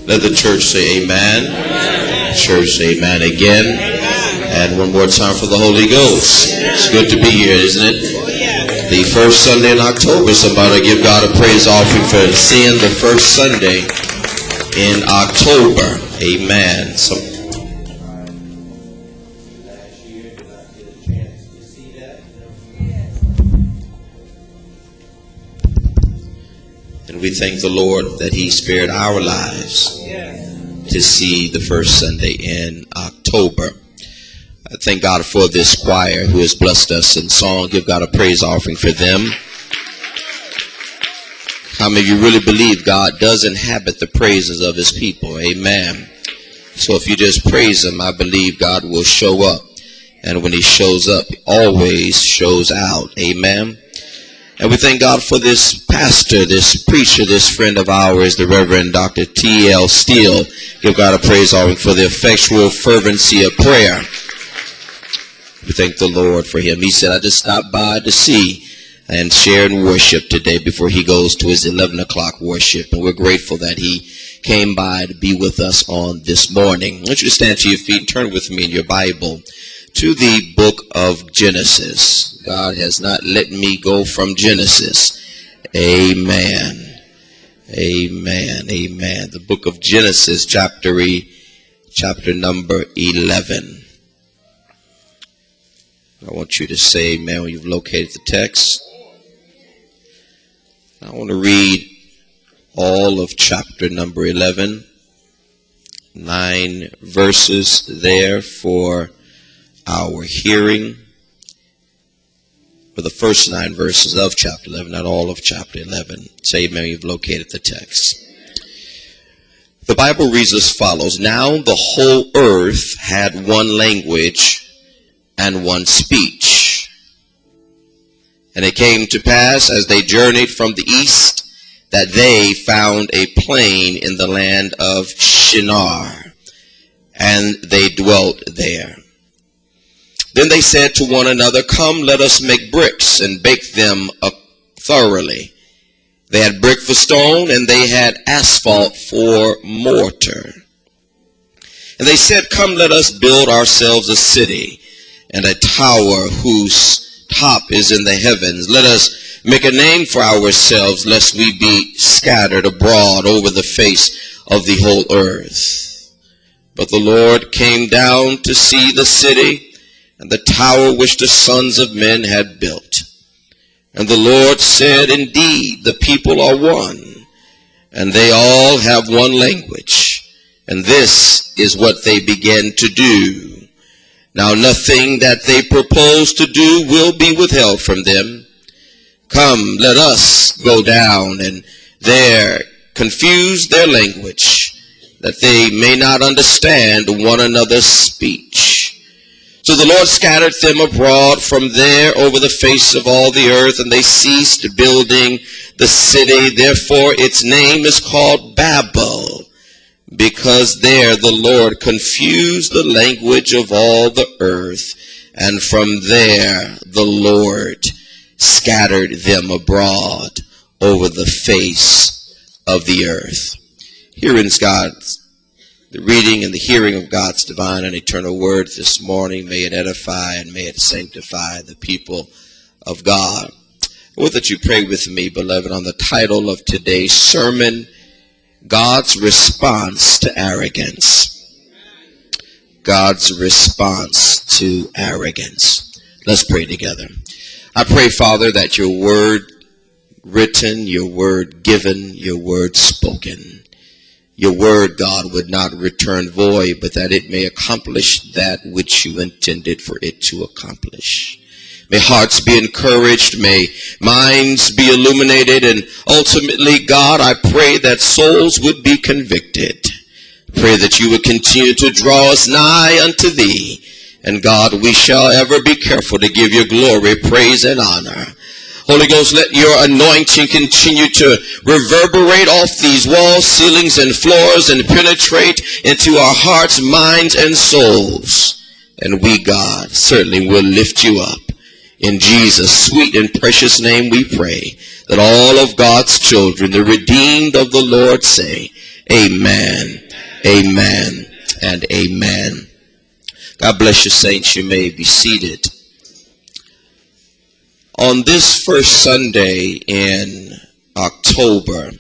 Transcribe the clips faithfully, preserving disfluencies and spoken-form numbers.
Let the church say amen. Amen. Church say amen again. Amen. And one more time for the Holy Ghost. It's good to be here, isn't it? The first Sunday in October. Somebody give God a praise offering for seeing the first Sunday in October. Amen. So we thank the Lord that he spared our lives to see the first Sunday in October. I thank God for this choir who has blessed us in song. Give God a praise offering for them. How many of you really believe God does inhabit the praises of his people? Amen. So if you just praise him, I believe God will show up. And when he shows up, he always shows out. Amen. And we thank God for this pastor, this preacher, this friend of ours, the Reverend Doctor T L Steele. Give God a praise offering for the effectual fervency of prayer. We thank the Lord for him. He said, I just stopped by to see and share in worship today before he goes to his eleven o'clock worship. And we're grateful that he came by to be with us on this morning. I want you to stand to your feet and turn with me in your Bible to the book of Genesis. God has not let me go from Genesis. Amen. Amen. Amen. The book of Genesis, chapter e, chapter number eleven. I want you to say amen when you've located the text. I want to read all of chapter number eleven. Nine verses there for our hearing. For the first nine verses of chapter eleven, not all of chapter eleven. Say amen, you've located the text. The Bible reads as follows. Now the whole earth had one language and one speech. And it came to pass as they journeyed from the east that they found a plain in the land of Shinar, and they dwelt there. Then they said to one another, come, let us make bricks and bake them up thoroughly. They had brick for stone, and they had asphalt for mortar. And they said, come, let us build ourselves a city and a tower whose top is in the heavens. Let us make a name for ourselves, lest we be scattered abroad over the face of the whole earth. But the Lord came down to see the city and the tower which the sons of men had built. And the Lord said, indeed, the people are one, and they all have one language, and this is what they began to do. Now nothing that they propose to do will be withheld from them. Come, let us go down and there confuse their language, that they may not understand one another's speech. So the Lord scattered them abroad from there over the face of all the earth, and they ceased building the city. Therefore its name is called Babel, because there the Lord confused the language of all the earth, and from there the Lord scattered them abroad over the face of the earth. Here ends God's the reading and the hearing of God's divine and eternal word this morning. May it edify and may it sanctify the people of God. I would that you pray with me, beloved, on the title of today's sermon, God's Response to Arrogance. God's response to arrogance. Let's pray together. I pray, Father, that your word written, your word given, your word spoken, your word, God, would not return void, but that it may accomplish that which you intended for it to accomplish. May hearts be encouraged, may minds be illuminated, and ultimately, God, I pray that souls would be convicted. Pray that you would continue to draw us nigh unto thee. And God, we shall ever be careful to give you glory, praise, and honor. Holy Ghost, let your anointing continue to reverberate off these walls, ceilings, and floors and penetrate into our hearts, minds, and souls. And we, God, certainly will lift you up. In Jesus' sweet and precious name we pray that all of God's children, the redeemed of the Lord, say, amen Amen and amen. God bless you, saints. You may be seated. On this first Sunday in October,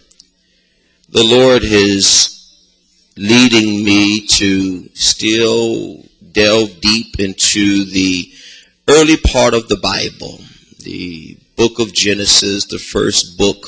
the Lord is leading me to still delve deep into the early part of the Bible, the book of Genesis, the first book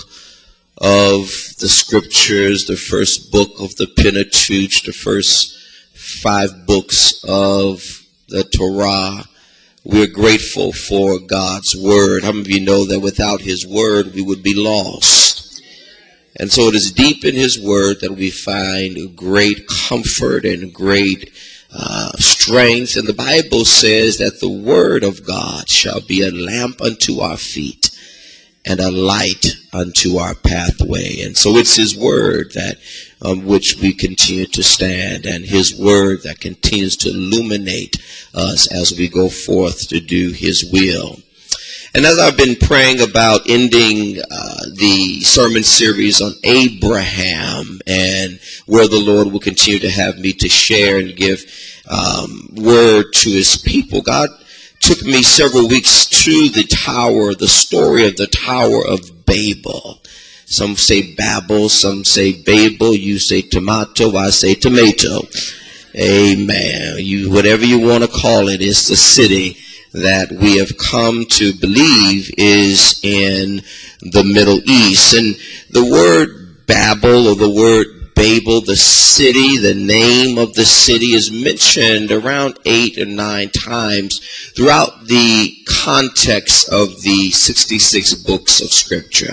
of the scriptures, the first book of the Pentateuch, the first five books of the Torah. We're grateful for God's word. How many of you know that without his word we would be lost? And so it is deep in his word that we find great comfort and great uh, strength. And the Bible says that the word of God shall be a lamp unto our feet and a light unto our pathway. And so it's his word that on which we continue to stand, and his word that continues to illuminate us as we go forth to do his will. And as I've been praying about ending uh, the sermon series on Abraham and where the Lord will continue to have me to share and give um, word to his people, God took me several weeks to the tower, the story of the Tower of Babel. Some say Babel, some say Babel, you say tomato, I say tomato. Amen. You, whatever you want to call it, it's the city that we have come to believe is in the Middle East. And the word Babel, or the word Babel, the city, the name of the city, is mentioned around eight or nine times throughout the context of the sixty-six books of Scripture.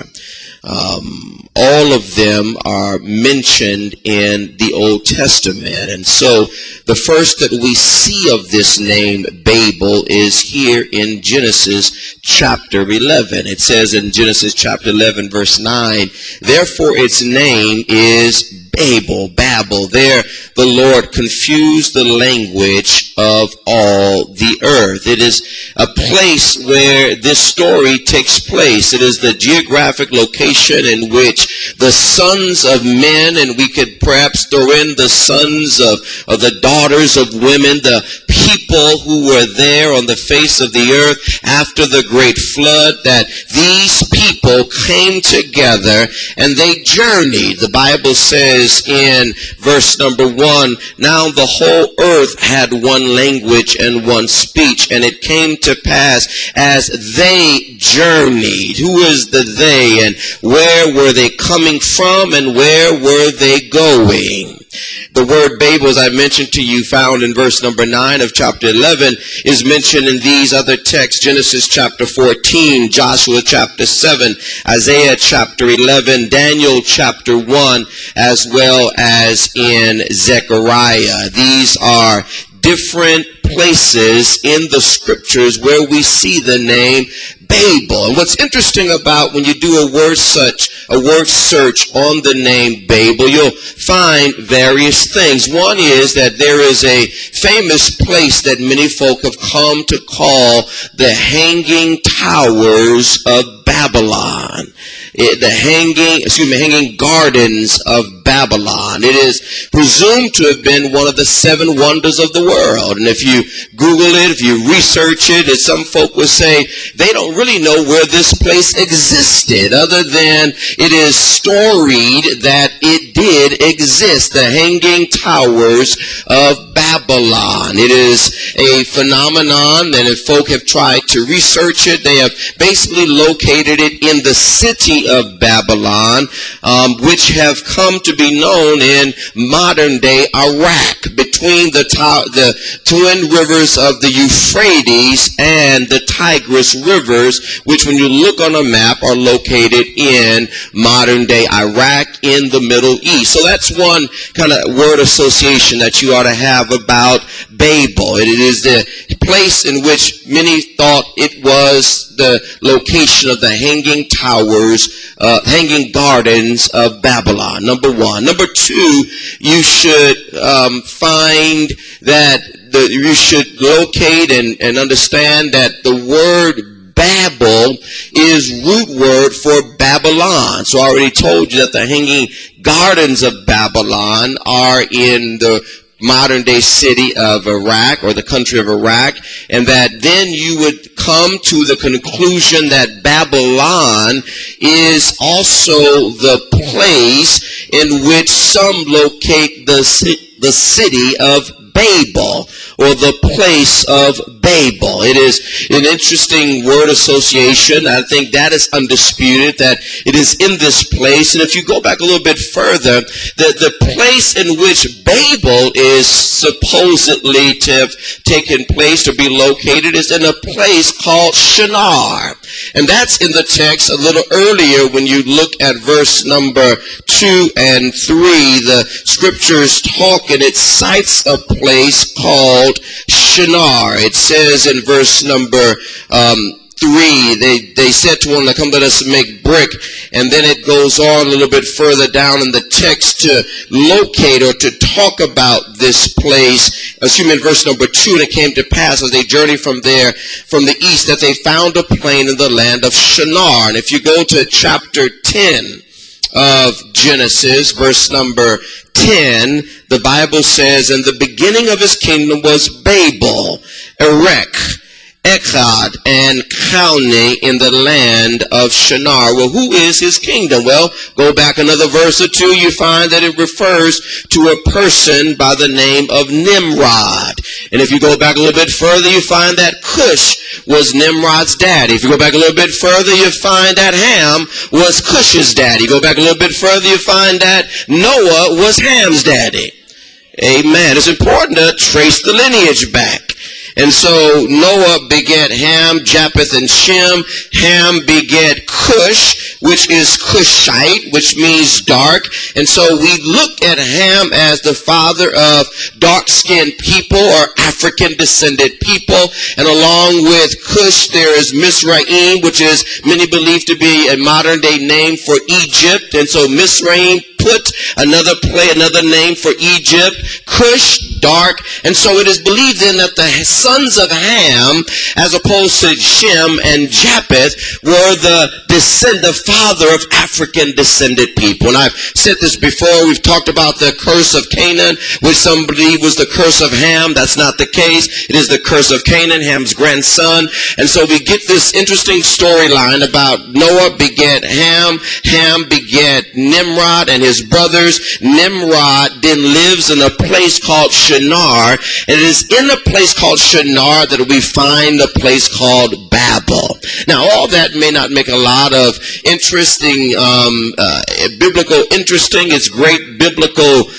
Um, all of them are mentioned in the Old Testament. And so the first that we see of this name, Babel, is here in Genesis chapter eleven. It says in Genesis chapter eleven, verse nine, therefore its name is Babel, Babel. There the Lord confused the language of all the earth. It is a place where this story takes place. It is the geographic location in which the sons of men, and we could perhaps throw in the sons of, of the daughters of women, the people who were there on the face of the earth after the great flood, that these people came together and they journeyed. The Bible says in verse number one, now the whole earth had one language and one speech, and it came to pass as they journeyed. Who is the they, and where were they coming from, and where were they going? The word Babel, as I mentioned to you, found in verse number nine of chapter eleven, is mentioned in these other texts: Genesis chapter fourteen, Joshua chapter seven, Isaiah chapter eleven, Daniel chapter one, as well as in Zechariah. These are different places in the scriptures where we see the name Babel. And what's interesting about when you do a word search, a word search on the name Babel, you'll find various things. One is that there is a famous place that many folk have come to call the Hanging Towers of Babylon. It, the hanging, excuse me, hanging gardens of Babylon. It is presumed to have been one of the seven wonders of the world. And if you Google it, if you research it, as some folk would say, they don't really know where this place existed, other than it is storied that it did exist. The Hanging Towers of Babylon. It is a phenomenon, and if folk have tried to research it, they have basically located it in the city of Babylon, um, which have come to be known in modern day Iraq, between the, the twin rivers of the Euphrates and the Tigris rivers, which when you look on a map are located in modern day Iraq in the Middle East. So that's one kind of word association that you ought to have about Babel. It is the place in which many thought it was the location of the hanging towers, uh, hanging gardens of Babylon. Number one. Number two, you should um, find that the, you should locate and, and understand that the word Babel is root word for Babylon. So I already told you that the Hanging Gardens of Babylon are in the modern day city of Iraq, or the country of Iraq, and that then you would come to the conclusion that Babylon is also the place in which some locate the, the city of Babel, or the place of Babel. It is an interesting word association. I think that is undisputed, that it is in this place. And if you go back a little bit further, the, the place in which Babel is supposedly to have taken place, to be located, is in a place called Shinar. And that's in the text a little earlier when you look at verse number two and three. The scriptures talk, and it cites a place called Shinar. It says in verse number um, three, they, they said to one, come let us make brick. And then it goes on a little bit further down in the text to locate or to talk about this place. Excuse me, in verse number two, and it came to pass as they journeyed from there, from the east, that they found a plain in the land of Shinar. And if you go to chapter ten of Genesis, verse number ten, the Bible says, and the beginning of his kingdom was Babel, Erech, Echad, and Calneh in the land of Shinar. Well, who is his kingdom? Well, go back another verse or two, you find that it refers to a person by the name of Nimrod. And if you go back a little bit further, you find that Cush was Nimrod's daddy. If you go back a little bit further, you find that Ham was Cush's daddy. Go back a little bit further, you find that Noah was Ham's daddy. Amen. It's important to trace the lineage back. And so Noah begat Ham, Japheth, and Shem. Ham begat Cush, which is Cushite, which means dark. And so we look at Ham as the father of dark-skinned people, or African-descended people. And along with Cush, there is Mizraim, which is many believe to be a modern-day name for Egypt. And so Mizraim put another play, another name for Egypt. Cush, dark. And so it is believed then that the sons of Ham, as opposed to Shem and Japheth, were the descend, the father of African descended people. And I've said this before. We've talked about the curse of Canaan, which some believe was the curse of Ham. That's not the case. It is the curse of Canaan, Ham's grandson. And so we get this interesting storyline about Noah begat Ham, Ham begat Nimrod and his brothers. Nimrod then lives in a place called Shinar, and it is in a place called Shinar that we find a place called Babel. Now, all that may not make a lot of interesting, um, uh, biblical interesting. It's great biblical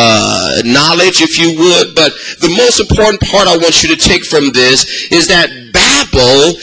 uh, knowledge, if you would, but the most important part I want you to take from this is that Babel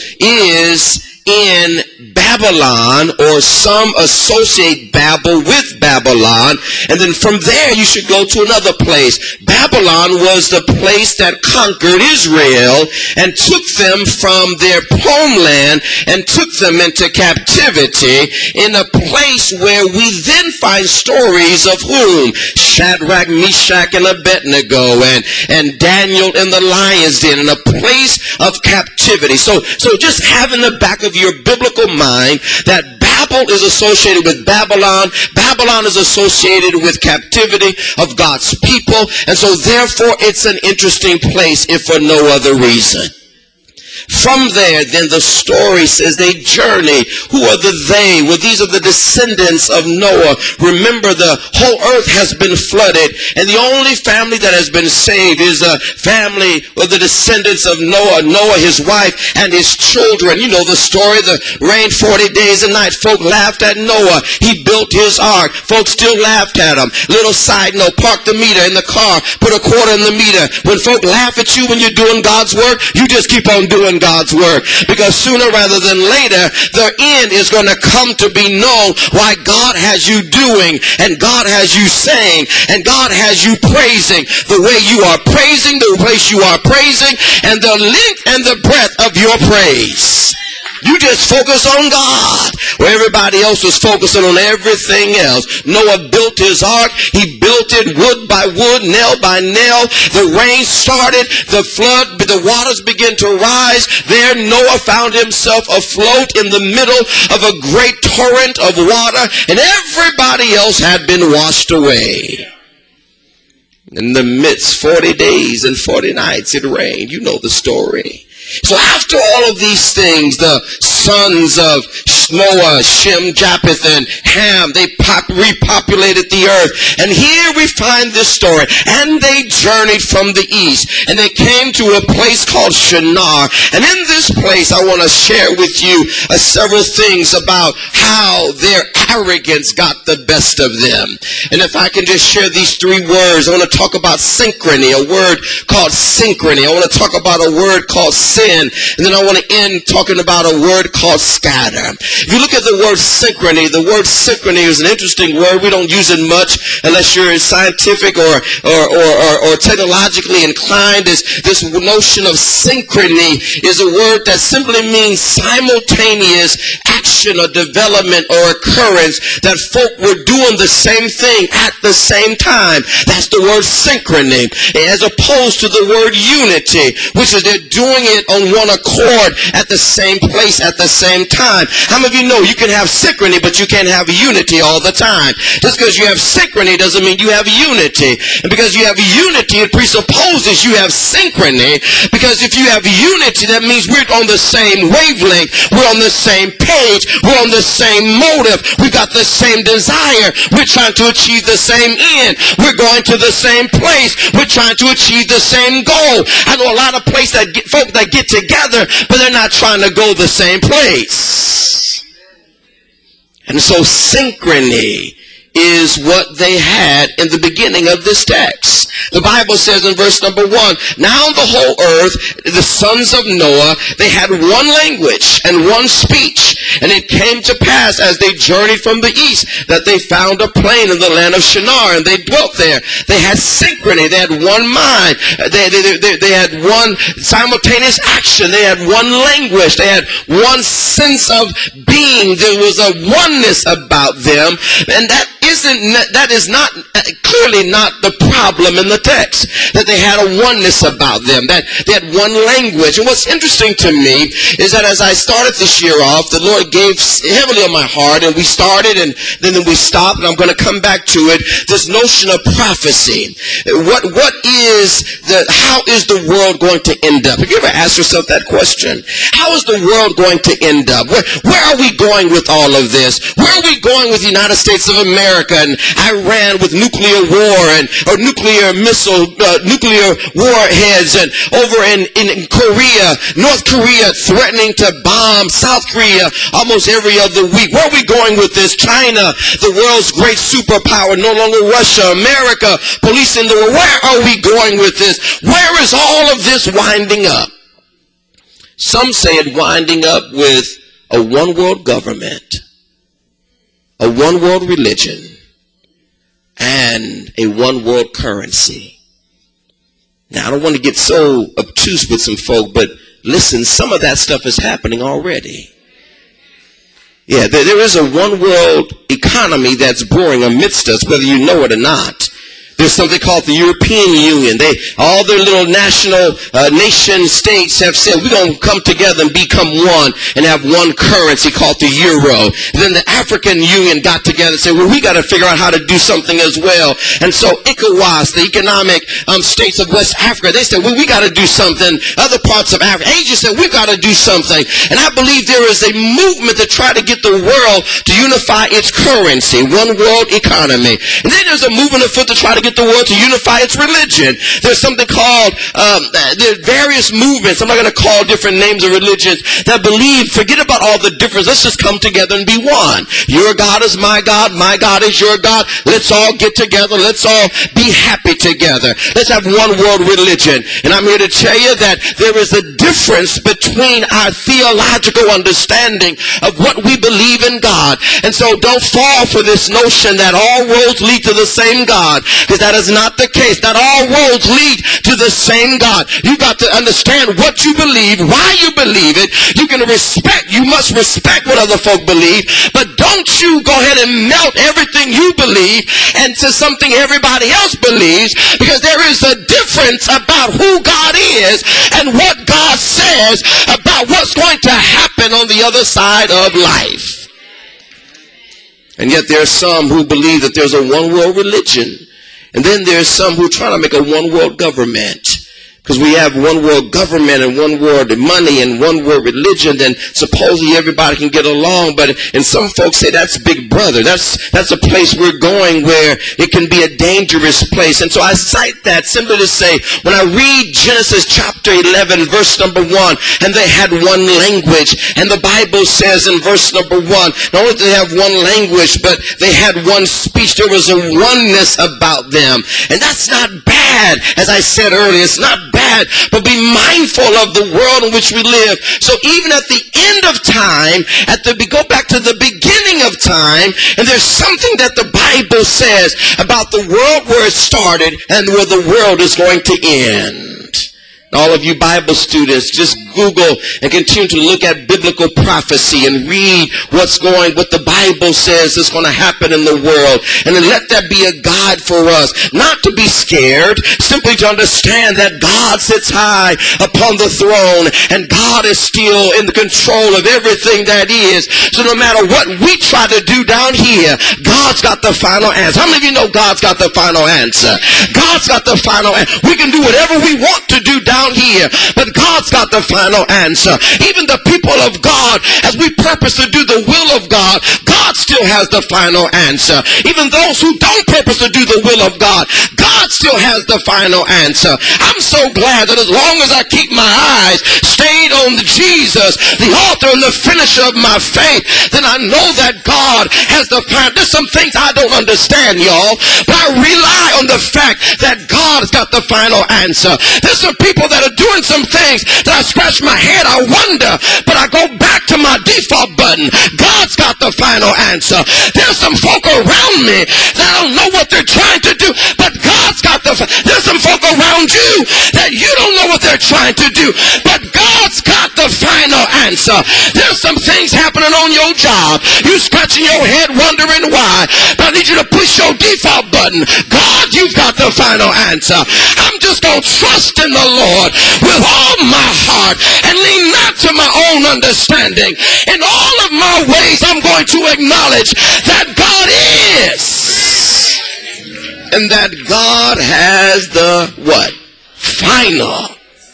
is in Babylon, or some associate Babel with Babylon, and then from there you should go to another place. Babylon was the place that conquered Israel and took them from their homeland and took them into captivity, in a place where we then find stories of whom? Shadrach, Meshach, and Abednego, and, and Daniel in the lion's den, in a place of captivity. So, so just have in the back of your biblical mind that Babel is associated with Babylon. Babylon is associated with captivity of God's people. And so therefore it's an interesting place, if for no other reason. From there, then the story says they journey. Who are the they? Well, these are the descendants of Noah. Remember, the whole earth has been flooded, and the only family that has been saved is the family of the descendants of Noah, Noah, his wife, and his children. You know the story. The rain forty days and nights. Folk laughed at Noah. He built his ark. Folks still laughed at him. Little side note, park the meter in the car. Put a quarter in the meter. When folk laugh at you when you're doing God's work, you just keep on doing God's work, because sooner rather than later the end is going to come to be known why God has you doing, and God has you saying, and God has you praising the way you are praising, the place you are praising, and the length and the breadth of your praise. You just focus on God, where everybody else was focusing on everything else. Noah built his ark. He built it wood by wood, nail by nail. The rain started. The flood, the waters began to rise. There Noah found himself afloat in the middle of a great torrent of water, and everybody else had been washed away. In the midst, forty days and forty nights it rained. You know the story. So after all of these things, the sons of Noah, Shem, Japheth, and Ham, they pop, repopulated the earth. And here we find this story. And they journeyed from the east, and they came to a place called Shinar. And in this place, I want to share with you uh, several things about how their arrogance got the best of them. And if I can just share these three words, I want to talk about synchrony, a word called synchrony. I want to talk about a word called sin, and then I want to end talking about a word called scatter. If you look at the word synchrony, the word synchrony is an interesting word. We don't use it much unless you're scientific or or or, or, or technologically inclined. This, this notion of synchrony is a word that simply means simultaneous action or development or occurrence, that folk were doing the same thing at the same time. That's the word synchrony, as opposed to the word unity, which is they're doing it on one accord at the same place at the same time. How many of you know you can have synchrony, but you can't have unity all the time? Just because you have synchrony doesn't mean you have unity. And because you have unity, it presupposes you have synchrony. Because if you have unity, that means we're on the same wavelength. We're on the same page. We're on the same motive. We've got the same desire. We're trying to achieve the same end. We're going to the same place. We're trying to achieve the same goal. I know a lot of places that get, folk that get together, but they're not trying to go the same place. And so synchrony is what they had in the beginning of this text. The Bible says in verse number one, now the whole earth, the sons of Noah, they had one language and one speech. And it came to pass as they journeyed from the east that they found a plain in the land of Shinar, and they dwelt there. They had synchrony. They had one mind. They, they, they, they had one simultaneous action. They had one language. They had one sense of being. There was a oneness about them, and that isn't that is not clearly not the problem in the text, that they had a oneness about them, that they had one language. And what's interesting to me is that as I started this year off, the Lord gave heavily on my heart, and we started and then we stopped, and I'm going to come back to it, this notion of prophecy. What what is the how is the world going to end up? Have you ever asked yourself that question? How is the world going to end up? Where, where are we going with all of this? Where are we going with the United States of America and Iran with nuclear war and or nuclear missile, uh, nuclear warheads, and over in, in Korea, North Korea threatening to bomb South Korea almost every other week? Where are we going with this? China, the world's great superpower, no longer Russia, America, policing the world. Where are we going with this? Where is all of this winding up? Some say it winding up with a one world government, a one world religion, and a one world currency. Now, I don't want to get so obtuse with some folk, but listen, some of that stuff is happening already. Yeah, there, there is a one world economy that's brewing amidst us, whether you know it or not. There's something called the European Union. They, all their little national uh, nation states have said, we're going to come together and become one and have one currency called the euro. And then the African Union got together and said, well, we got to figure out how to do something as well. And so ECOWAS, the economic um, states of West Africa, they said, well, we got to do something. Other parts of Africa, Asia said, we've got to do something. And I believe there is a movement to try to get the world to unify its currency, one world economy. And then there's a movement afoot to try to get the world to unify its religion. There's something called, um, there are various movements, I'm not going to call different names of religions, that believe, forget about all the difference, let's just come together and be one. Your God is my God, my God is your God, let's all get together, let's all be happy together. Let's have one world religion. And I'm here to tell you that there is a difference between our theological understanding of what we believe in God. And so don't fall for this notion that all roads lead to the same God. Because says that is not the case. Not all roads lead to the same God. You got to understand what you believe, why you believe it. You can respect, you must respect what other folk believe, but don't you go ahead and melt everything you believe into something everybody else believes, because there is a difference about who God is and what God says about what's going to happen on the other side of life. And yet there are some who believe that there's a one-world religion. And then there's some who try to make a one-world government. Because we have one-world government and one-world money and one-world religion, then supposedly everybody can get along. But and some folks say that's Big Brother. That's that's a place we're going where it can be a dangerous place. And so I cite that simply to say, when I read Genesis chapter eleven, verse number one, and they had one language. And the Bible says in verse number one, not only did they have one language, but they had one speech. There was a oneness about them. And that's not bad. As I said earlier, it's not bad. But be mindful of the world in which we live. So even at the end of time, at the go back to the beginning of time, and there's something that the Bible says about the world where it started and where the world is going to end. All of you Bible students, just Google and continue to look at biblical prophecy and read what's going, what the Bible says is going to happen in the world. And then let that be a guide for us. Not to be scared, simply to understand that God sits high upon the throne and God is still in the control of everything that is. So no matter what we try to do down here, God's got the final answer. How many of you know God's got the final answer? God's got the final answer. We can do whatever we want to do down here, but God's got the final answer. Even the people of God, as we purpose to do the will of God, God still has the final answer. Even those who don't purpose to do the will of God, God still has the final answer. I'm so glad that as long as I keep my eyes stayed on Jesus, the author and the finisher of my faith, then I know that God has the final. There's some things I don't understand, y'all, but I rely on the fact that God's got the final answer. There's some people that are doing some things that I scratch my head, I wonder, but I go back to my default button. God's got the final answer. There's some folk around me that don't know what they're trying to do, but God's got the there's some folk around you that you don't know what they're trying to do, but God's got the final answer. There's some things happening on your job. You scratching your head wondering why, but I need you to push your default button. God, you've got the final answer. I'm just going to trust in the Lord with all my heart and lean not to my own understanding. In all of my ways, I'm going to acknowledge that God is, and that God has the what? Final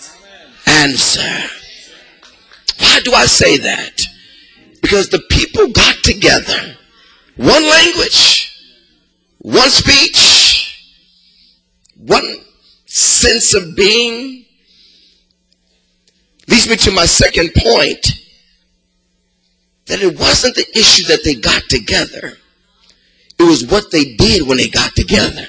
answer. Why do I say that? Because the people got together. One language, one speech, one sense of being. Leads me to my second point, that it wasn't the issue that they got together. It was what they did when they got together.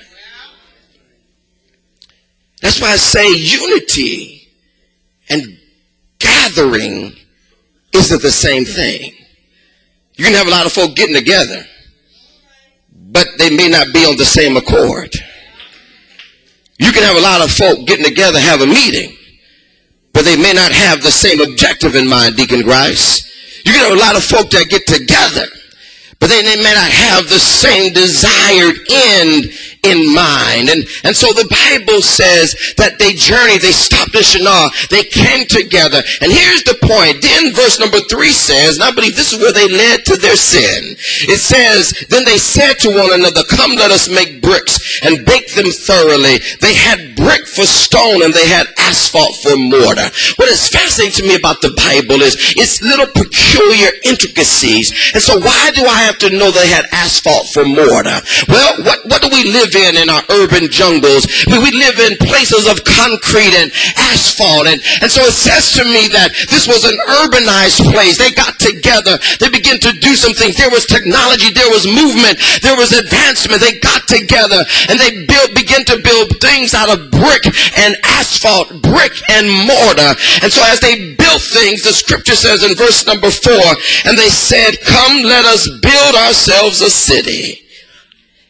That's why I say unity and gathering isn't the same thing. You can have a lot of folk getting together, but they may not be on the same accord. You can have a lot of folk getting together, have a meeting, but they may not have the same objective in mind, Deacon Grice. You can have a lot of folk that get together, but they, they may not have the same desired end in mind. And, and so the Bible says that they journeyed, they stopped in Shinar, they came together. And here's the point. Then verse number three says, and I believe this is where they led to their sin. It says, then they said to one another, come, let us make bricks and bake them thoroughly. They had brick for stone and they had asphalt for mortar. What is fascinating to me about the Bible is its little peculiar intricacies. And so why do I have to know they had asphalt for mortar? Well, what, what do we live in in our urban jungles? We, we live in places of concrete and asphalt. And, and so it says to me that this was an urbanized place. They got together. They began to do some things. There was technology. There was movement. There was advancement. They got together and they built, began to build things out of brick and asphalt, brick and mortar. And so as they built things, the scripture says in verse number four, and they said, come, let us build ourselves a city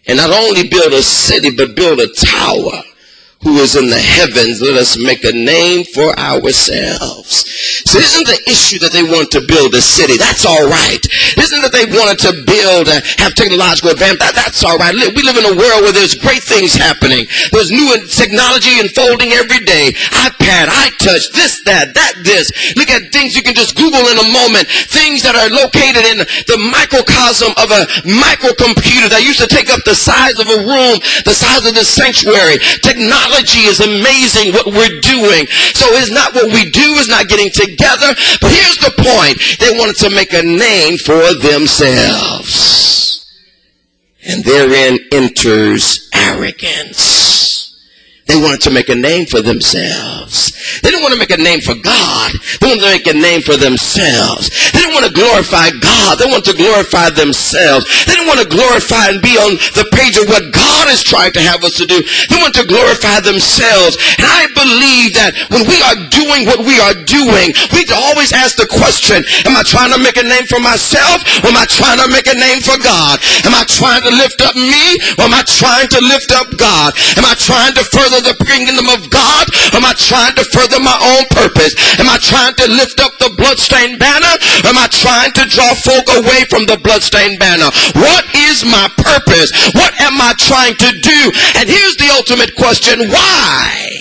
and not only build a city, but build a tower. Who is in the heavens, let us make a name for ourselves. So isn't the issue that they want to build a city? That's all right. Isn't that they wanted to build, uh, have technological advance? That, that's all right. We live in a world where there's great things happening. There's new technology unfolding every day. iPad, iTouch, this, that, that, this. Look at things you can just Google in a moment. Things that are located in the microcosm of a microcomputer that used to take up the size of a room, the size of the sanctuary. Technology Technology is amazing what we're doing. So it's not what we do, is not getting together. But here's the point. They wanted to make a name for themselves. And therein enters arrogance. They wanted to make a name for themselves. They didn't want to make a name for God. They wanted to make a name for themselves. They didn't want to glorify God. They wanted to glorify themselves. They didn't want to glorify and be on the page of what God is trying to have us to do. They want to glorify themselves. And I believe that when we are doing what we are doing, we always ask the question, am I trying to make a name for myself, or am I trying to make a name for God? Am I trying to lift up me, or am I trying to lift up God? Am I trying to further the kingdom of God? Am I trying to further my own purpose? Am I trying to lift up the bloodstained banner? Or am I trying to draw folk away from the bloodstained banner? What is my purpose? What am I trying to do? And here's the ultimate question. Why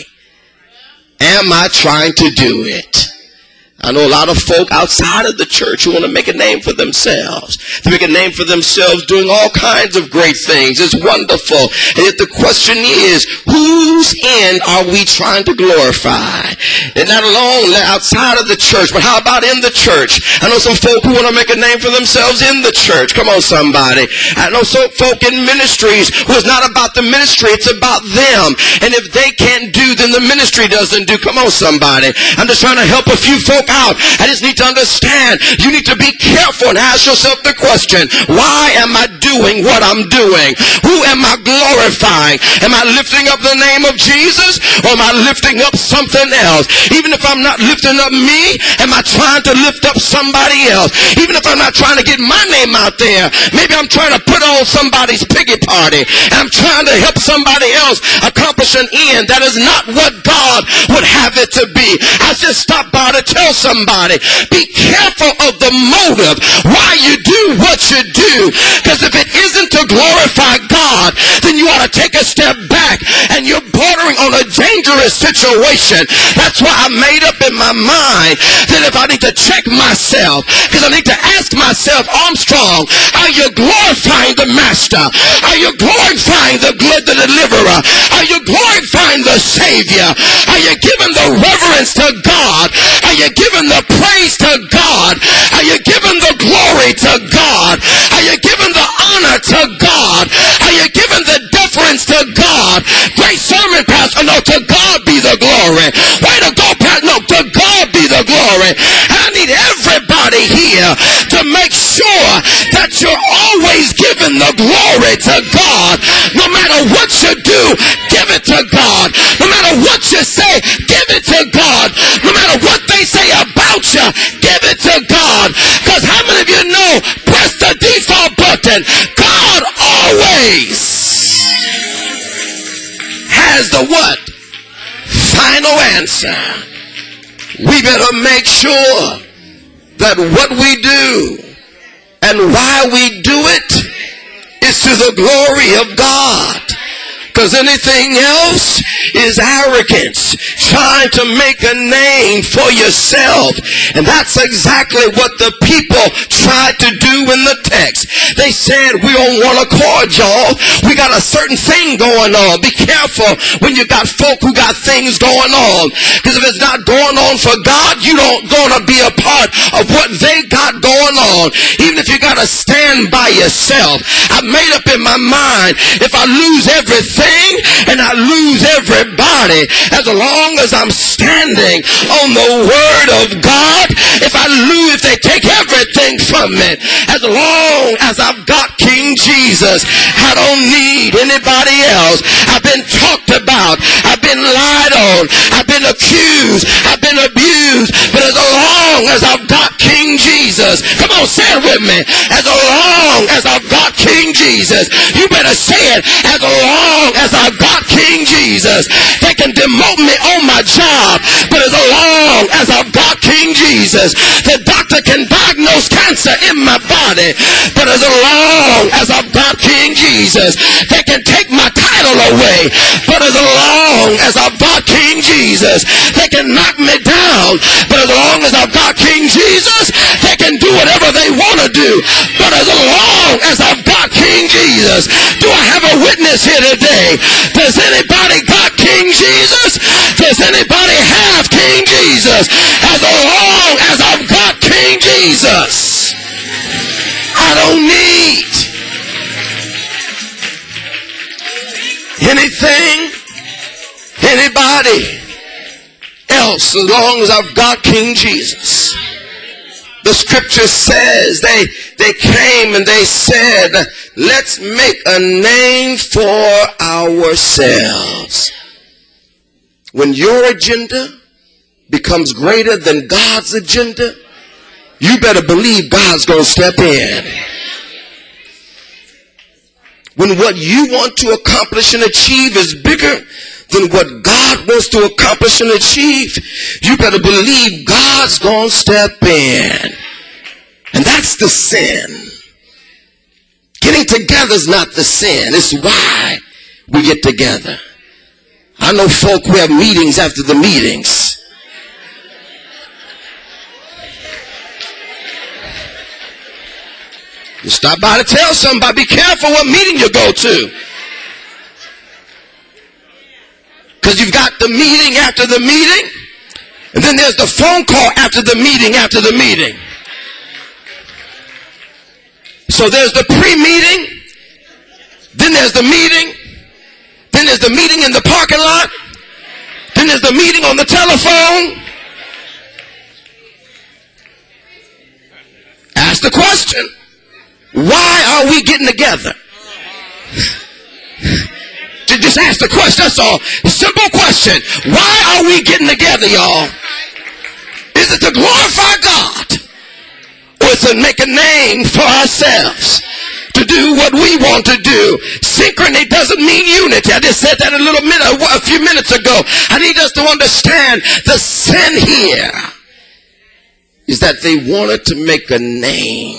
am I trying to do it? I know a lot of folk outside of the church who want to make a name for themselves. To make a name for themselves doing all kinds of great things. It's wonderful. And yet the question is, whose end are we trying to glorify? And not alone outside of the church, but how about in the church? I know some folk who want to make a name for themselves in the church. Come on, somebody. I know some folk in ministries who it's not about the ministry, it's about them. And if they can't do, then the ministry doesn't do. Come on, somebody. I'm just trying to help a few folk out. I just need to understand. You need to be careful and ask yourself the question, why am I doing what I'm doing? Who am I glorifying? Am I lifting up the name of Jesus, or am I lifting up something else? Even if I'm not lifting up me, am I trying to lift up somebody else? Even if I'm not trying to get my name out there, maybe I'm trying to put on somebody's piggy party, and I'm trying to help somebody else accomplish an end that is not what God would have it to be. I just stopped by to tell somebody, be careful of the motive why you do what you do, because if it isn't to glorify God, then you ought to take a step back, and you're bordering on a dangerous situation. That's why I made up in my mind that if I need to check myself, because I need to ask myself, Armstrong, are you glorifying the Master? Are you glorifying the good, the deliverer? Are you glorifying the Savior? Are you giving the reverence to God? Are you giving the praise to God? Are you giving the glory to God? Are you giving the honor to God? Are you giving the deference to God? Great sermon, Pastor. No, to God be the glory. Way to go, Pastor. No, to God be the glory. And I need everybody here to make sure that you're always giving the glory to God. No matter what you do, give it to God. No matter what you say, give it to God. No matter what they say about you, give it to God. Because how many of you know, press the default button, God always has the what? Final answer. We better make sure that what we do and why we do it is to the glory of God. Because anything else is arrogance, trying to make a name for yourself. And that's exactly what the people tried to do in the text. They said, we don't want a chord, y'all. We got a certain thing going on. Be careful when you got folk who got things going on. Because if it's not going on for God, you don't gonna be a part of what they got going on. Even if you gotta stand by yourself. I made up in my mind, if I lose everything, and I lose everybody, as long as I'm standing on the word of God, if I lose, if they take everything from me, as long as I've got King Jesus, I don't need anybody else. I've been talked about, I've been lied on, I've been accused, I've been abused, but as long as I've got King Jesus, Jesus. Come on, say it with me. As long as I've got King Jesus. You better say it. As long as I've got King Jesus. They can demote me on my job, but as long as I've got King Jesus. The doctor can diagnose cancer in my body, but as long as I've got King Jesus. They can take my title away, but as long as I've got King Jesus. They can knock me down, but as long as I've got King Jesus. They can do whatever they want to do, but as long as I've got King Jesus. Do I have a witness here today? Does anybody got King Jesus? Does anybody have King Jesus? As long as I've got King Jesus, I don't need anything, anybody else, as long as I've got King Jesus. The scripture says they they came and they said, let's make a name for ourselves. When your agenda becomes greater than God's agenda, you better believe God's going to step in. When what you want to accomplish and achieve is bigger than what God wants to accomplish and achieve, you better believe God's going to step in. And that's the sin. Getting together is not the sin. It's why we get together. I know folk who have meetings after the meetings. You stop by to tell somebody, be careful what meeting you go to. Because you've got the meeting after the meeting, and then there's the phone call after the meeting after the meeting. So there's the pre-meeting, then there's the meeting, then there's the meeting in the parking lot, then there's the meeting on the telephone. Ask the question, why are we getting together? Just ask the question, that's all. Simple question. Why are we getting together, y'all? Is it to glorify God? Or is it to make a name for ourselves? To do what we want to do. Synchrony doesn't mean unity. I just said that a little minute, a few minutes ago. I need us to understand the sin here is that they wanted to make a name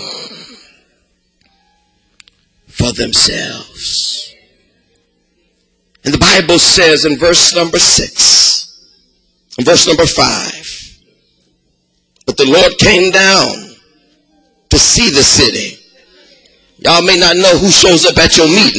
for themselves. And the Bible says in verse number six, in verse number five, but the Lord came down to see the city. Y'all may not know who shows up at your meeting.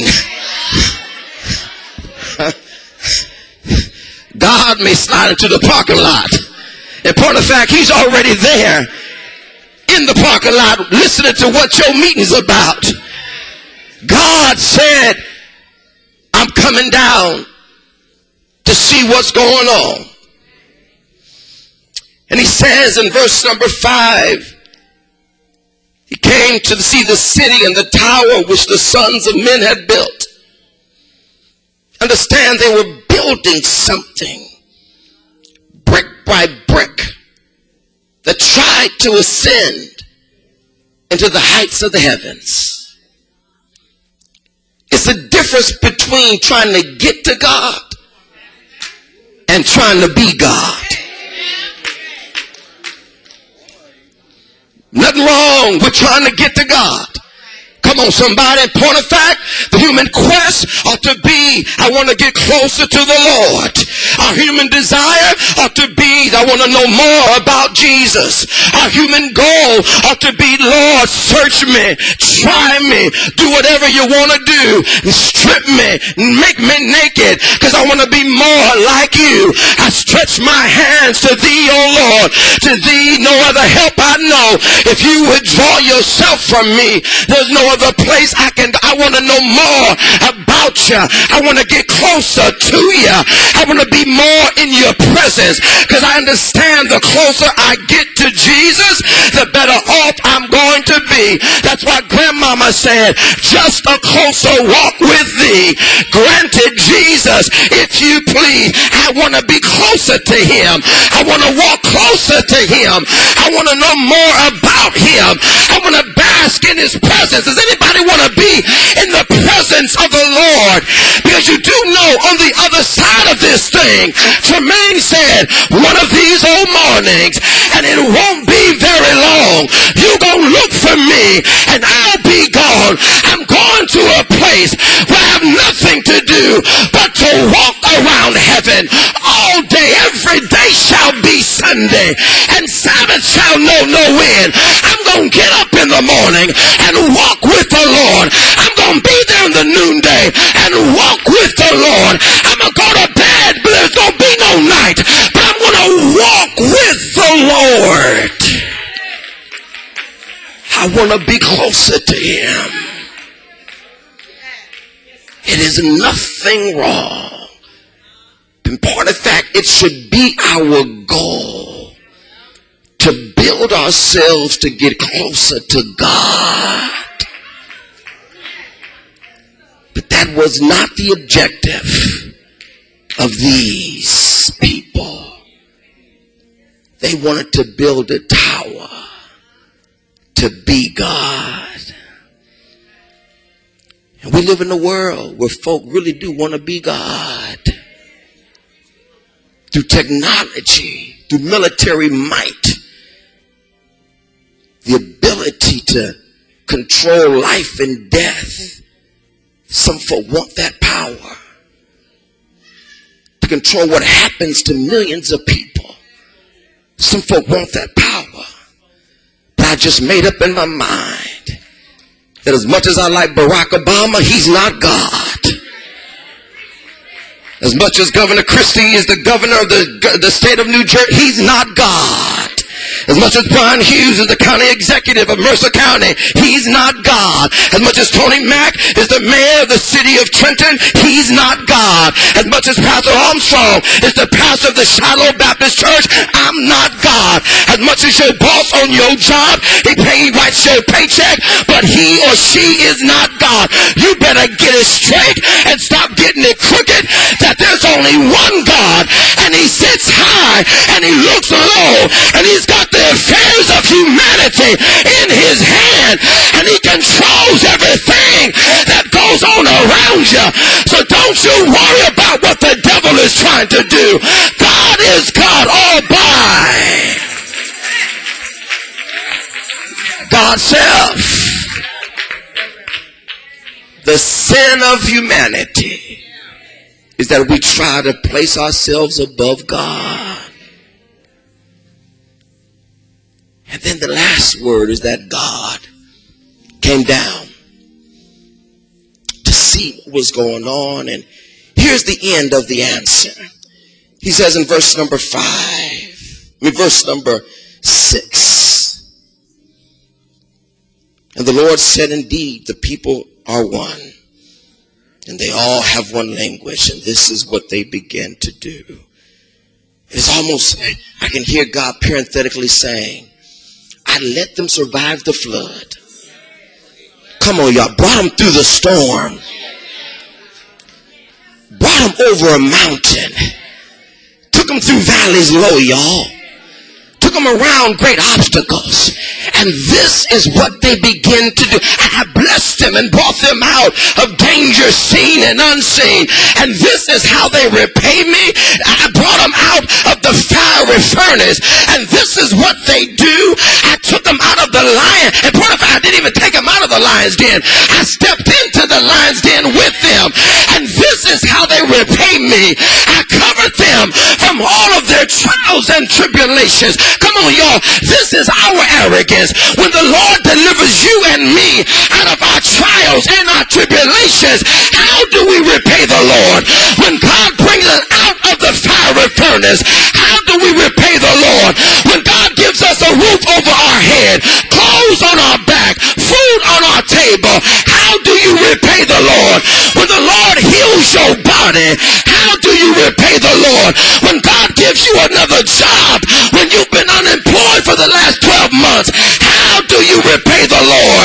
God may slide into the parking lot. In point of fact, he's already there in the parking lot listening to what your meeting's about. God said, I'm coming down to see what's going on. And he says in verse number five, he came to see the city and the tower which the sons of men had built. Understand, they were building something brick by brick that tried to ascend into the heights of the heavens. It's the difference between trying to get to God and trying to be God. Nothing wrong with trying to get to God. Come on, somebody. In point of fact, the human quest ought to be, I want to get closer to the Lord. Our human desire ought to be, I want to know more about Jesus. Our human goal ought to be, Lord, search me, try me, do whatever you want to do, and strip me, and make me naked, because I want to be more like you. I stretch my hands to thee, O Lord. To thee, no other help I know. If you withdraw yourself from me, there's no other place I can. I want to know more about you. I want to get closer to you. I want to be more in your presence, because I understand the closer I get to Jesus, the better off I'm going to be. thee. That's why grandmama said, just a closer walk with thee. Granted, Jesus, if you please, I want to be closer to him. I want to walk closer to him. I want to know more about him. I want to bask in his presence. Does anybody want to be in the presence of the Lord? Because you do know on the other side of this thing, Tremaine said, one of these old mornings, and it won't be very long, you gonna look for me and I'll be gone. I'm going to a place where I have nothing to do but to walk around heaven all day. Every day shall be Sunday, and Sabbath shall know no end. I'm gonna get up in the morning and walk with the Lord. I'm gonna be there in the noonday and walk with the Lord. I'm gonna go to bed, but there's gonna be no night, but I'm gonna walk with the Lord. I want to be closer to him. It is nothing wrong. In point of fact, it should be our goal to build ourselves to get closer to God. But that was not the objective of these people. They wanted to build a tower to be God. And we live in a world where folk really do want to be God. Through technology, through military might, the ability to control life and death. Some folk want that power to control what happens to millions of people. Some folk want that power. But I just made up in my mind that as much as I like Barack Obama, he's not God. As much as Governor Christie is the governor of the, the state of New Jersey, he's not God. As much as Brian Hughes is the county executive of Mercer County, he's not God. As much as Tony Mack is the mayor of the city of Trenton, he's not God. As much as Pastor Armstrong is the pastor of the Shiloh Baptist Church, I'm not God. As much as your boss on your job, he pays writes your paycheck, but he or she is not God. You better get it straight and stop getting it crooked, that there's only one God, and he sits high and he looks low, and he's got the affairs of humanity in his hand, and he controls everything that goes on around you. So don't you worry about what the devil is trying to do. God is God all by God's self. The sin of humanity is that we try to place ourselves above God. And then the last word is that God came down to see what was going on. And here's the end of the answer. He says in verse number five, I mean verse number six. And the Lord said, indeed, the people are one, and they all have one language, and this is what they began to do. It's almost, I can hear God parenthetically saying, I let them survive the flood. Come on, y'all. Brought them through the storm. Brought them over a mountain. Took them through valleys low, y'all. Took them around great obstacles. And this is what they begin to do. I have blessed them and brought them out of danger seen and unseen. And this is how they repay me. I brought them out of the fiery furnace. And this is what they do. I took them out of the lion. And part of it, I didn't even take them out of the lion's den. I stepped into the lion's den with them. And this is how they repay me. I covered them from all of their trials and tribulations. Come on, y'all. This is our arrogance. When the Lord delivers you and me out of our trials and our tribulations, how do we repay the Lord? When God brings us out of the fiery furnace, how do we repay the Lord? When God gives us a roof over our head, clothes on our back, food on our table, how do you repay the Lord? When the Lord heals your body, how do you repay the Lord? When God gives you another job, when you've been unemployed for the last twelve months, how do you repay the Lord?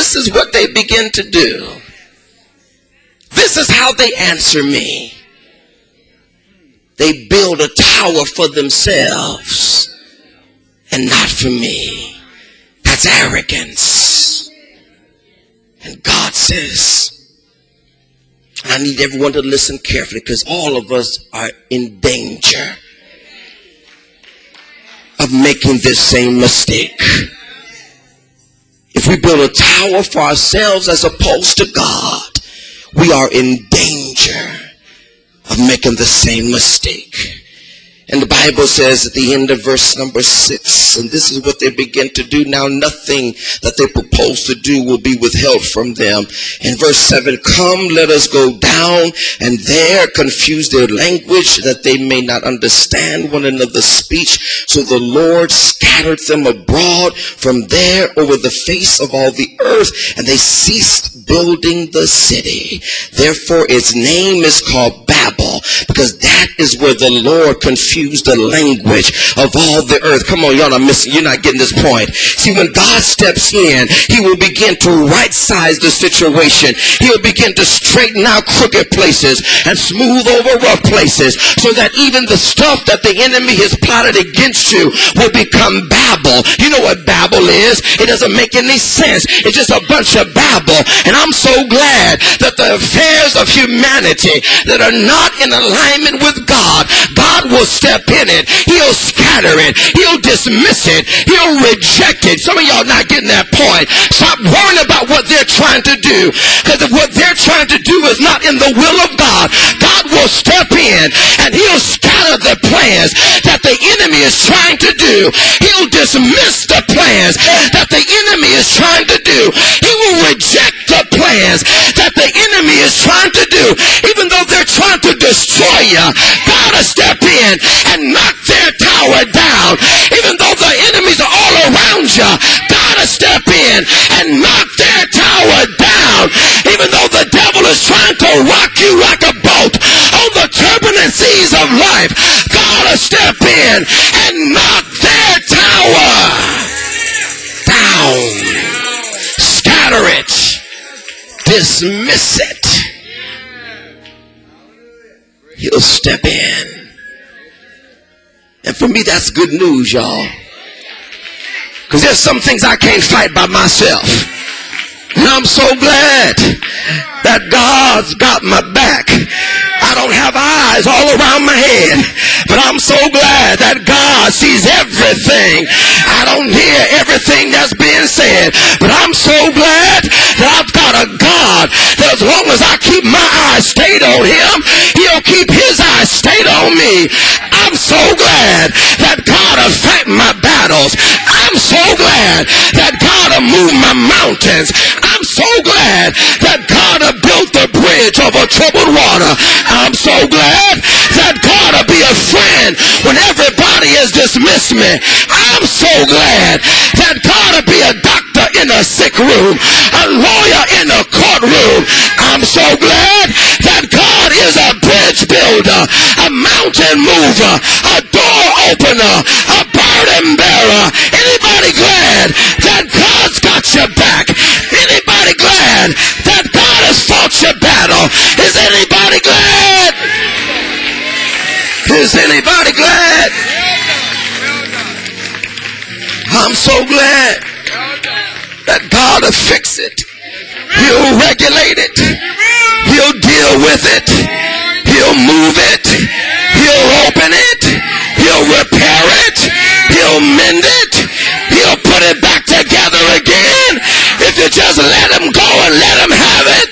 this is what they begin to do. This is how they answer me. They build a tower for themselves and not for me. That's arrogance. And God says, I need everyone to listen carefully, because all of us are in danger of making this same mistake. If we build a tower for ourselves as opposed to God, we are in danger of making the same mistake. And the Bible says at the end of verse number six, and this is what they begin to do now, nothing that they propose to do will be withheld from them. In verse seven, come, let us go down and there confuse their language, that they may not understand one another's speech. So the Lord scattered them abroad from there over the face of all the earth, and they ceased building the city. Therefore its name is called Babel, because that is where the Lord confused the language of all the earth. Come on, y'all are missing. You're not getting this point. See, when God steps in, he will begin to right size the situation. He'll begin to straighten out crooked places and smooth over rough places, so that even the stuff that the enemy has plotted against you will become babble. You know what babble is? It doesn't make any sense. It's just a bunch of babble. And I'm so glad that the affairs of humanity that are not in alignment with God, God will step in it. He'll scatter it. He'll dismiss it. He'll reject it. Some of y'all not getting that point. Stop worrying about what they're trying to do, because if what they're trying to do is not in the will of God, God will step in and he'll scatter the plans that the enemy is trying to do. He'll dismiss the plans that the enemy is trying to do. He will reject the plans that the enemy is trying to do. Even though they're trying to destroy you, God will step in and knock their tower down. Even though the enemies are all around you, God will step in and knock their tower down. Even though the devil is trying to rock you like a boat on the turbulent seas of life, God will step in and knock their tower down. Scatter it. Dismiss it. He'll step in. And for me, that's good news, y'all. Because there's some things I can't fight by myself. And I'm so glad that God's got my back. I don't have eyes all around my head, but I'm so glad that God sees everything. I don't hear everything that's being said, but I'm so glad that I've got a God that as long as I keep my eyes stayed on him, he'll keep his eyes stayed on me. I'm so glad that God will fight my battles. I'm so glad that God will move my mountains. I'm so glad that God will build the bridge over troubled water. I'm so glad that God will be a friend when everybody has dismissed me. I'm so glad that God will be a doctor in a sick room, a lawyer in a courtroom. I'm so glad that God is a bridge builder, a mountain mover, a door opener, a burden bearer. Anybody glad that God's got your back? Anybody glad that God has fought your battle? Is anybody glad? Is anybody glad? I'm so glad that God will fix it. He'll regulate it. He'll deal with it. He'll move it. He'll open it. He'll repair it. He'll mend it. He'll put it back together again. If you just let him go and let him have it.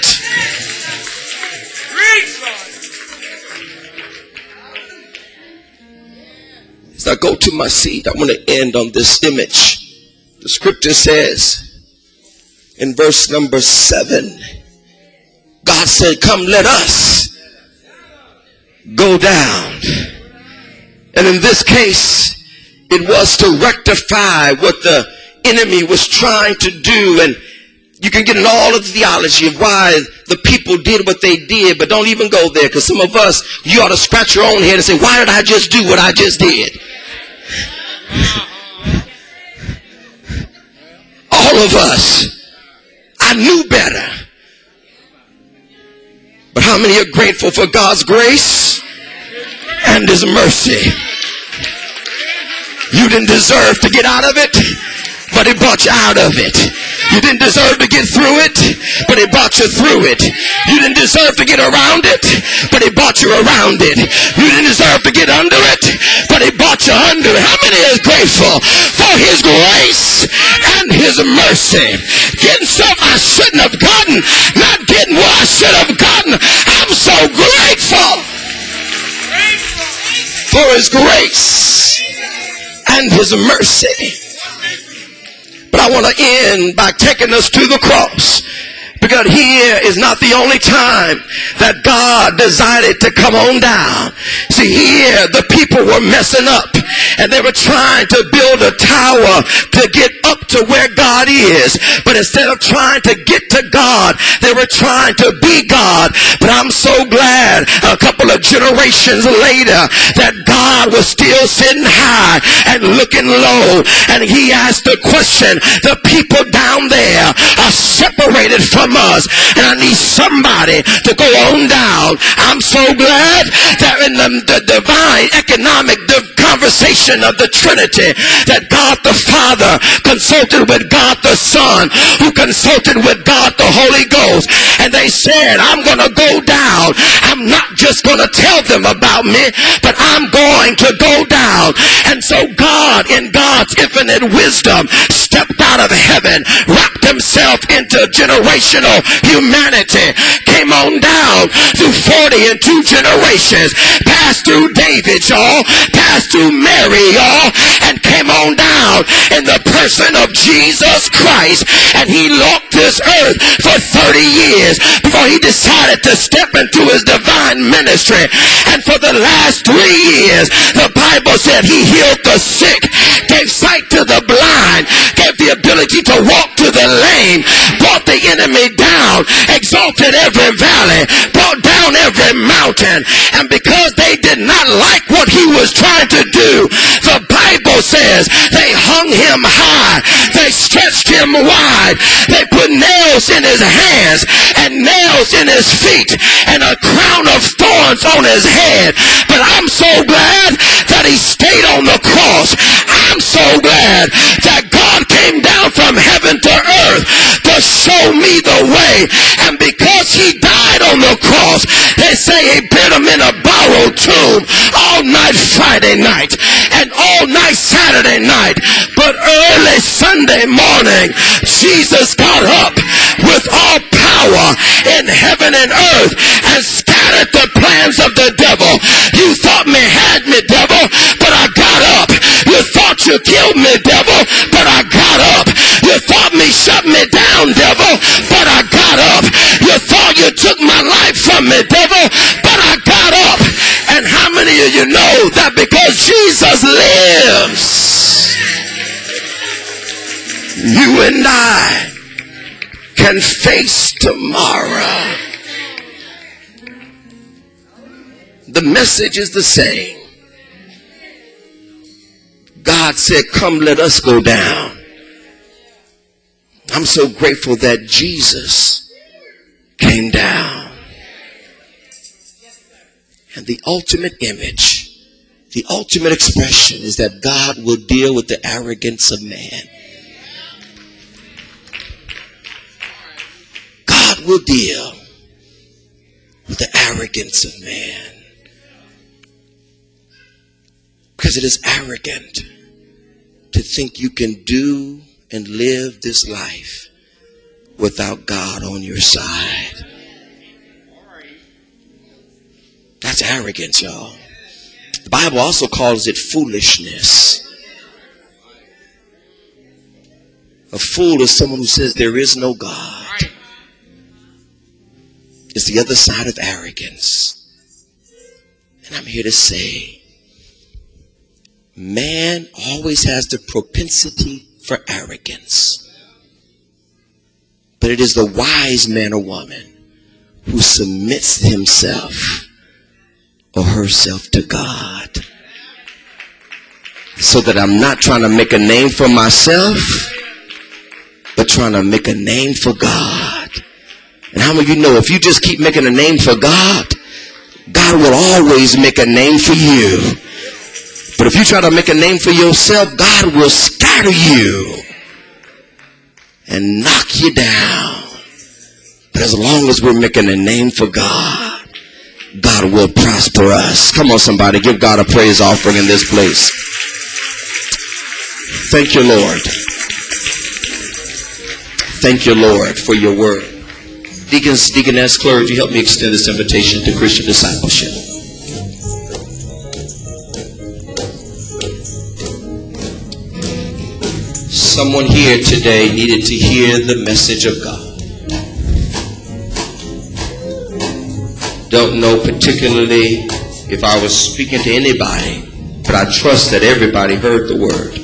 As I go to my seat, I want to end on this image. The scripture says in verse number seven, God said, come, let us go down. And in this case, it was to rectify what the enemy was trying to do. And you can get in all of the theology of why the people did what they did, but don't even go there, because some of us, you ought to scratch your own head and say, why did I just do what I just did? All of us, I knew better. But how many are grateful for God's grace and his mercy? You didn't deserve to get out of it, but he brought you out of it. You didn't deserve to get through it, but he brought you through it. You didn't deserve to get around it, but he brought you around it. You didn't deserve to get under it, but he brought you under it. How many is grateful for his grace and his mercy? Getting stuff I shouldn't have gotten, not getting what I should have gotten. I'm so grateful for his grace and his mercy. But I want to end by taking us to the cross, because here is not the only time that God decided to come on down. See, here the people were messing up, and they were trying to build a tower to get up to where God is. But instead of trying to get to God, they were trying to be God. But I'm so glad a couple of generations later that God was still sitting high and looking low. And he asked the question, the people down there are separated from us, and I need somebody to go on down. I'm so glad that in the, the divine economic the conversation of the Trinity, that God the Father consulted with God the Son, who consulted with God the Holy Ghost, and they said, I'm going to go down. I'm not just going to tell them about me, but I'm going to go down. And so God, in God's infinite wisdom, stepped out of heaven, wrapped himself into generational humanity, came on down through forty and two generations, passed through David, y'all, passed through Mary, y'all, and came on down in the person of Jesus Christ. And he walked this earth for thirty years before he decided to step into his divine ministry. And for the last three years, the Bible said he healed the sick, gave sight to the blind, gave the ability to walk to the lame, brought the enemy down, exalted every valley, brought down every mountain. And because they did not like what he was trying to do, the Bible says they hung him high, they stretched him wide, they put nails in his hands and nails in his feet and a crown of thorns on his head. But I'm so glad that he stayed on the cross. I'm so glad that God came down from heaven to earth to show me the way. And because he died on the cross, they say he put him in a borrowed tomb all night Friday night and all night Saturday night. But early Sunday morning, Jesus got up with all power in heaven and earth and scattered the plans of the devil. You thought me had me, devil, but I got up. You thought you killed me, devil, but I got up. You thought me shut me down, devil, but I got up. You thought you took my life from me, devil, but I got up. And how many of you know that because Jesus lives, you and I can face tomorrow? The message is the same. God said, come, let us go down. I'm so grateful that Jesus came down. And the ultimate image, the ultimate expression is that God will deal with the arrogance of man. God will deal with the arrogance of man. Because it is arrogant to think you can do and live this life without God on your side. That's arrogance, y'all. The Bible also calls it foolishness. A fool is someone who says there is no God. It's the other side of arrogance. And I'm here to say, man always has the propensity for arrogance. But it is the wise man or woman who submits himself or herself to God. So that I'm not trying to make a name for myself, but trying to make a name for God. And how many of you know if you just keep making a name for God, God will always make a name for you. But if you try to make a name for yourself, God will scatter you and knock you down. But as long as we're making a name for God, God will prosper us. Come on, somebody, give God a praise offering in this place. Thank you, Lord. Thank you, Lord, for your word. Deacons, deaconess, clergy, help me extend this invitation to Christian discipleship. Someone here today needed to hear the message of God. Don't know particularly if I was speaking to anybody, but I trust that everybody heard the word.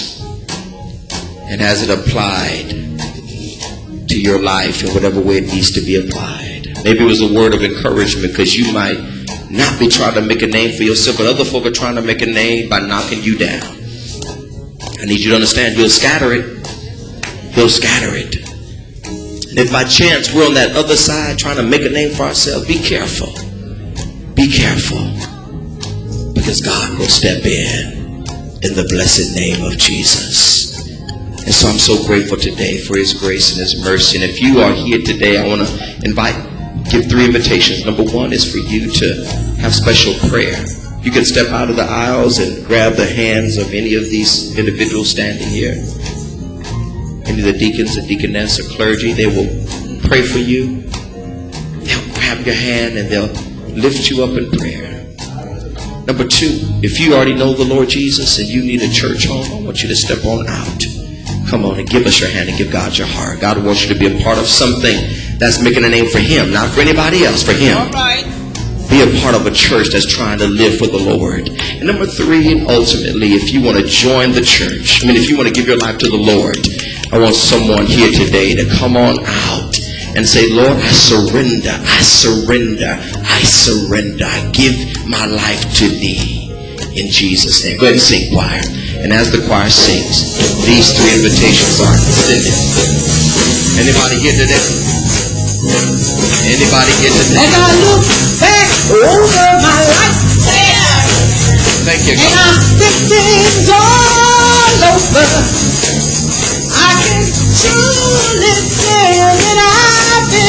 And has it applied to your life in whatever way it needs to be applied? Maybe it was a word of encouragement because you might not be trying to make a name for yourself, but other folk are trying to make a name by knocking you down. I need you to understand, he'll scatter it. He'll scatter it. And if by chance we're on that other side trying to make a name for ourselves, be careful. Be careful. Because God will step in in the blessed name of Jesus. And so I'm so grateful today for his grace and his mercy. And if you are here today, I want to invite, give three invitations. Number one is for you to have special prayer. You can step out of the aisles and grab the hands of any of these individuals standing here. Any of the deacons, the deaconess, or clergy, they will pray for you. They'll grab your hand and they'll lift you up in prayer. Number two, if you already know the Lord Jesus and you need a church home, I want you to step on out. Come on and give us your hand and give God your heart. God wants you to be a part of something that's making a name for him, not for anybody else, for him. All right. Be a part of a church that's trying to live for the Lord. And number three, and ultimately, if you want to join the church, I mean, if you want to give your life to the Lord, I want someone here today to come on out and say, Lord, I surrender, I surrender, I surrender. I give my life to thee in Jesus' name. Go ahead and sing, choir. And as the choir sings, these three invitations are extended. Anybody here today? Anybody here today? As I look back over my life, thank you, God. And I think things all over, I can truly say that I've been